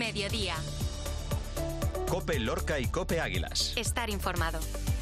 Mediodía. COPE Lorca y COPE Águilas. Estar informado.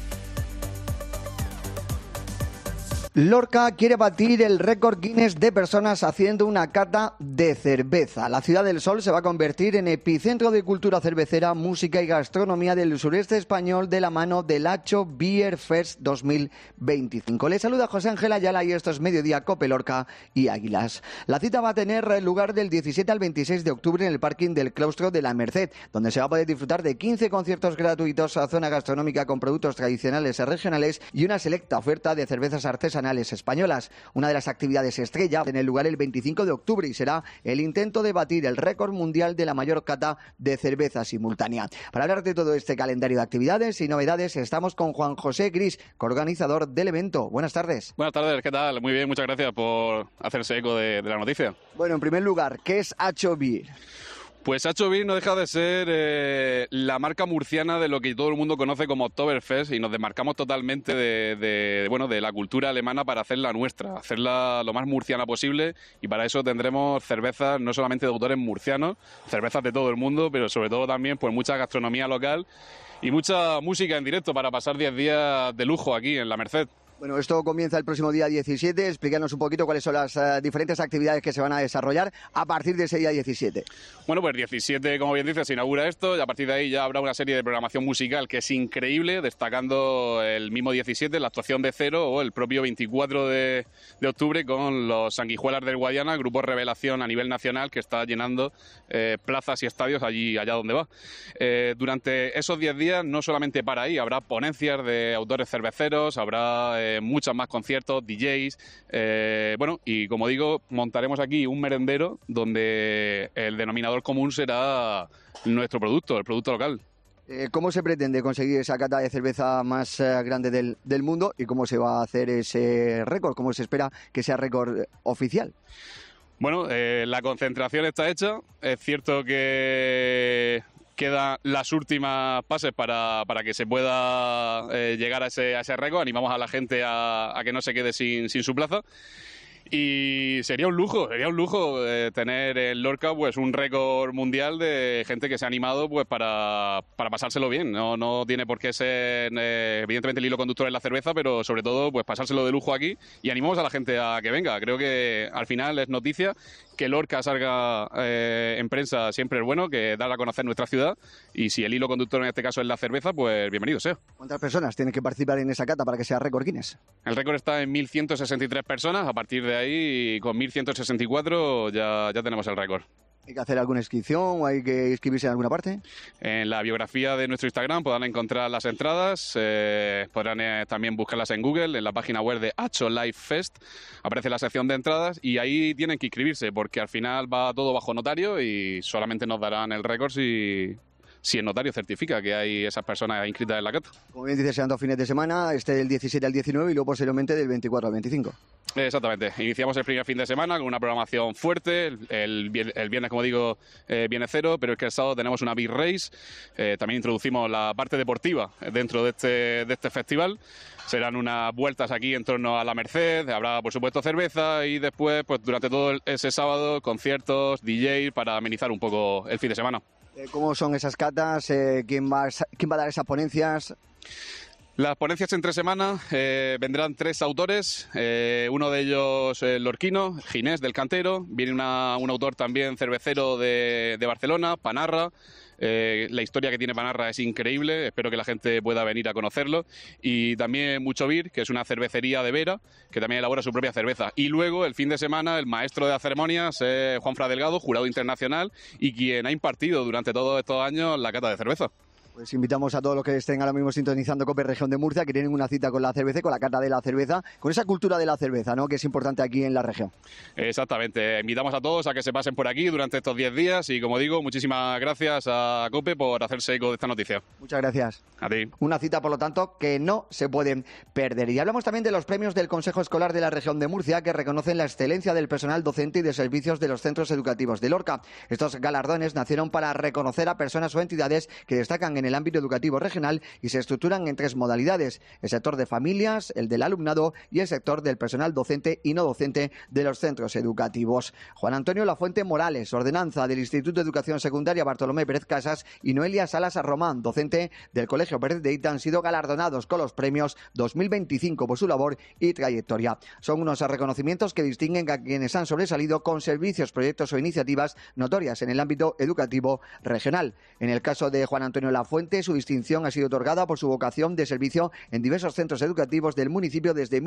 Lorca quiere batir el récord Guinness de personas haciendo una cata de cerveza. La Ciudad del Sol se va a convertir en epicentro de cultura cervecera, música y gastronomía del sureste español de la mano del Hacho Beer Fest 2025. Les saluda José Ángel Ayala y esto es Mediodía COPE Lorca y Águilas. La cita va a tener lugar del 17 al 26 de octubre en el parking del Claustro de la Merced, donde se va a poder disfrutar de 15 conciertos gratuitos, a zona gastronómica con productos tradicionales y regionales y una selecta oferta de cervezas artesanales españolas. Una de las actividades estrella tiene lugar el 25 de octubre y será el intento de batir el récord mundial de la mayor cata de cerveza simultánea. Para hablar de todo este calendario de actividades y novedades, estamos con Juan José Gris, coorganizador del evento. Buenas tardes. Buenas tardes, ¿qué tal? Muy bien, muchas gracias por hacerse eco de la noticia. Bueno, en primer lugar, ¿qué es Hacho Beer? Pues Hacho Beer no deja de ser la marca murciana de lo que todo el mundo conoce como Oktoberfest y nos desmarcamos totalmente de la cultura alemana para hacerla nuestra, hacerla lo más murciana posible, y para eso tendremos cervezas no solamente de autores murcianos, cervezas de todo el mundo, pero sobre todo también pues mucha gastronomía local y mucha música en directo para pasar 10 días de lujo aquí en la Merced. Bueno, esto comienza el próximo día 17. Explícanos un poquito cuáles son las diferentes actividades que se van a desarrollar a partir de ese día 17. Bueno, pues 17, como bien dices, se inaugura esto y a partir de ahí ya habrá una serie de programación musical que es increíble, destacando el mismo 17, la actuación de Cero, o el propio 24 de octubre con los Sanguijuelas del Guadiana, grupo revelación a nivel nacional que está llenando plazas y estadios allá donde va. Durante esos 10 días no solamente para ahí, habrá ponencias de autores cerveceros, habrá muchos más conciertos, DJs, y como digo, montaremos aquí un merendero donde el denominador común será nuestro producto, el producto local. ¿Cómo se pretende conseguir esa cata de cerveza más grande del mundo y cómo se va a hacer ese récord? ¿Cómo se espera que sea récord oficial? Bueno, la concentración está hecha. Es cierto que quedan las últimas pases para que se pueda llegar a ese récord. Animamos a la gente a que no se quede sin su plaza. Y sería un lujo tener en Lorca pues un récord mundial de gente que se ha animado pues para pasárselo bien. No tiene por qué ser evidentemente el hilo conductor en la cerveza, pero sobre todo pues pasárselo de lujo aquí, y animamos a la gente a que venga. Creo que al final es noticia que Lorca salga en prensa, siempre es bueno, que dar a conocer nuestra ciudad, y si el hilo conductor en este caso es la cerveza, pues bienvenido sea. ¿Cuántas personas tienen que participar en esa cata para que sea récord Guinness? El récord está en 1.163 personas. A partir de ahí, con 1.164 ya tenemos el récord. ¿Hay que hacer alguna inscripción o hay que inscribirse en alguna parte? En la biografía de nuestro Instagram podrán encontrar las entradas, podrán también buscarlas en Google, en la página web de Hacho Live Fest aparece la sección de entradas y ahí tienen que inscribirse, porque al final va todo bajo notario y solamente nos darán el récord si el notario certifica que hay esas personas inscritas en la cata. Como bien dices, serán 2 fines de semana, del 17 al 19 y luego posteriormente del 24 al 25. Exactamente. Iniciamos el primer fin de semana con una programación fuerte. El viernes, como digo, viene Cero, pero es que el sábado tenemos una Big Race. También introducimos la parte deportiva dentro de este festival. Serán unas vueltas aquí en torno a la Merced, habrá por supuesto cerveza y después, pues durante todo ese sábado, conciertos, DJ para amenizar un poco el fin de semana. ¿Cómo son esas catas? ¿Quién va a dar esas ponencias? Las ponencias entre semana vendrán 3 autores, uno de ellos lorquino, Ginés del Cantero, viene un autor también cervecero de Barcelona, Panarra. La historia que tiene Panarra es increíble, espero que la gente pueda venir a conocerlo. Y también Mucho Beer, que es una cervecería de Vera, que también elabora su propia cerveza. Y luego, el fin de semana, el maestro de las ceremonias es Juanfran Delgado, jurado internacional, y quien ha impartido durante todos estos años la cata de cerveza. Pues invitamos a todos los que estén ahora mismo sintonizando COPE Región de Murcia, que tienen una cita con la cerveza, con la cata de la cerveza, con esa cultura de la cerveza, ¿no?, que es importante aquí en la región. Exactamente. Invitamos a todos a que se pasen por aquí durante estos 10 días y, como digo, muchísimas gracias a COPE por hacerse eco de esta noticia. Muchas gracias. A ti. Una cita, por lo tanto, que no se pueden perder. Y hablamos también de los premios del Consejo Escolar de la Región de Murcia, que reconocen la excelencia del personal docente y de servicios de los centros educativos de Lorca. Estos galardones nacieron para reconocer a personas o entidades que destacan en el ámbito educativo regional y se estructuran en 3 modalidades: el sector de familias, el del alumnado y el sector del personal docente y no docente de los centros educativos. Juan Antonio Lafuente Morales, ordenanza del Instituto de Educación Secundaria Bartolomé Pérez Casas, y Noelia Salas Román, docente del Colegio Pérez de Ita, han sido galardonados con los premios 2025 por su labor y trayectoria. Son unos reconocimientos que distinguen a quienes han sobresalido con servicios, proyectos o iniciativas notorias en el ámbito educativo regional. En el caso de Juan Antonio Lafuente, su distinción ha sido otorgada por su vocación de servicio en diversos centros educativos del municipio desde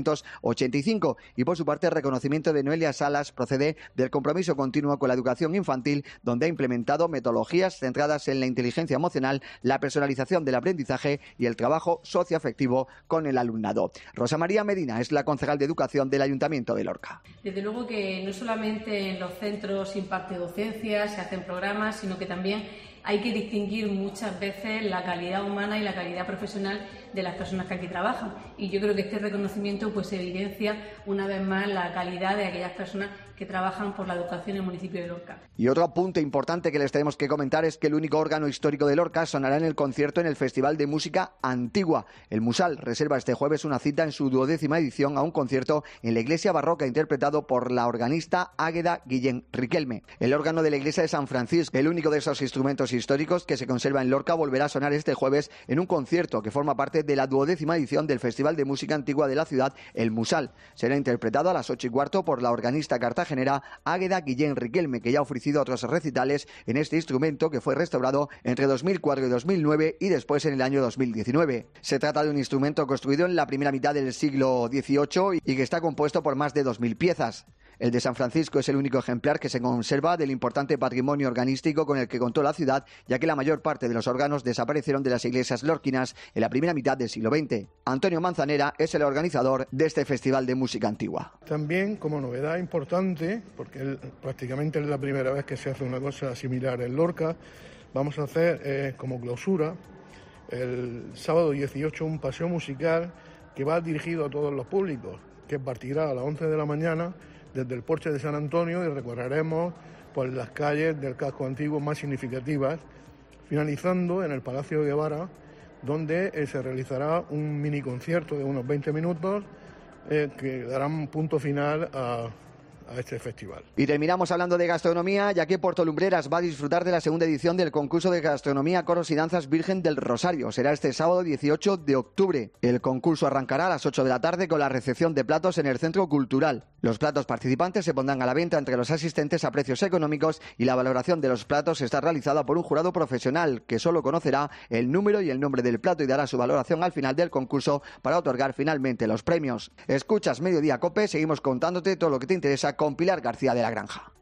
1985, y por su parte el reconocimiento de Noelia Salas procede del compromiso continuo con la educación infantil, donde ha implementado metodologías centradas en la inteligencia emocional, la personalización del aprendizaje y el trabajo socioafectivo con el alumnado. Rosa María Medina es la concejal de Educación del Ayuntamiento de Lorca. Desde luego que no solamente en los centros se imparte docencia, se hacen programas, sino que también hay que distinguir muchas veces la calidad humana y la calidad profesional de las personas que aquí trabajan. Y yo creo que este reconocimiento pues evidencia una vez más la calidad de aquellas personas que trabajan por la educación en el municipio de Lorca. Y otro punto importante que les tenemos que comentar es que el único órgano histórico de Lorca sonará en el concierto en el Festival de Música Antigua. El Musal reserva este jueves una cita en su 12ª edición a un concierto en la iglesia barroca interpretado por la organista Águeda Guillén Riquelme. El órgano de la iglesia de San Francisco, el único de esos instrumentos históricos que se conserva en Lorca, volverá a sonar este jueves en un concierto que forma parte de la 12ª edición del Festival de Música Antigua de la ciudad, el Musal. Será interpretado a las 8:15 por la organista cartagenera Águeda Guillén Riquelme, que ya ha ofrecido otros recitales en este instrumento que fue restaurado entre 2004 y 2009 y después en el año 2019. Se trata de un instrumento construido en la primera mitad del siglo XVIII y que está compuesto por más de 2000 piezas. El de San Francisco es el único ejemplar que se conserva del importante patrimonio organístico con el que contó la ciudad, ya que la mayor parte de los órganos desaparecieron de las iglesias lorquinas en la primera mitad del siglo XX. Antonio Manzanera es el organizador de este Festival de Música Antigua. También, como novedad importante, porque prácticamente es la primera vez que se hace una cosa similar en Lorca, vamos a hacer como clausura el sábado 18 un paseo musical que va dirigido a todos los públicos, que partirá a las 11 de la mañana desde el Porche de San Antonio y recorreremos por las calles del casco antiguo más significativas, finalizando en el Palacio de Guevara, donde se realizará un mini concierto de unos 20 minutos que darán punto final a este festival. Y terminamos hablando de gastronomía, ya que Puerto Lumbreras va a disfrutar de la segunda edición del concurso de gastronomía Coros y Danzas Virgen del Rosario. Será este sábado 18 de octubre. El concurso arrancará a las 8 de la tarde con la recepción de platos en el Centro Cultural. Los platos participantes se pondrán a la venta entre los asistentes a precios económicos y la valoración de los platos está realizada por un jurado profesional que solo conocerá el número y el nombre del plato y dará su valoración al final del concurso para otorgar finalmente los premios. Escuchas Mediodía Cope, seguimos contándote todo lo que te interesa con Pilar García de la Granja.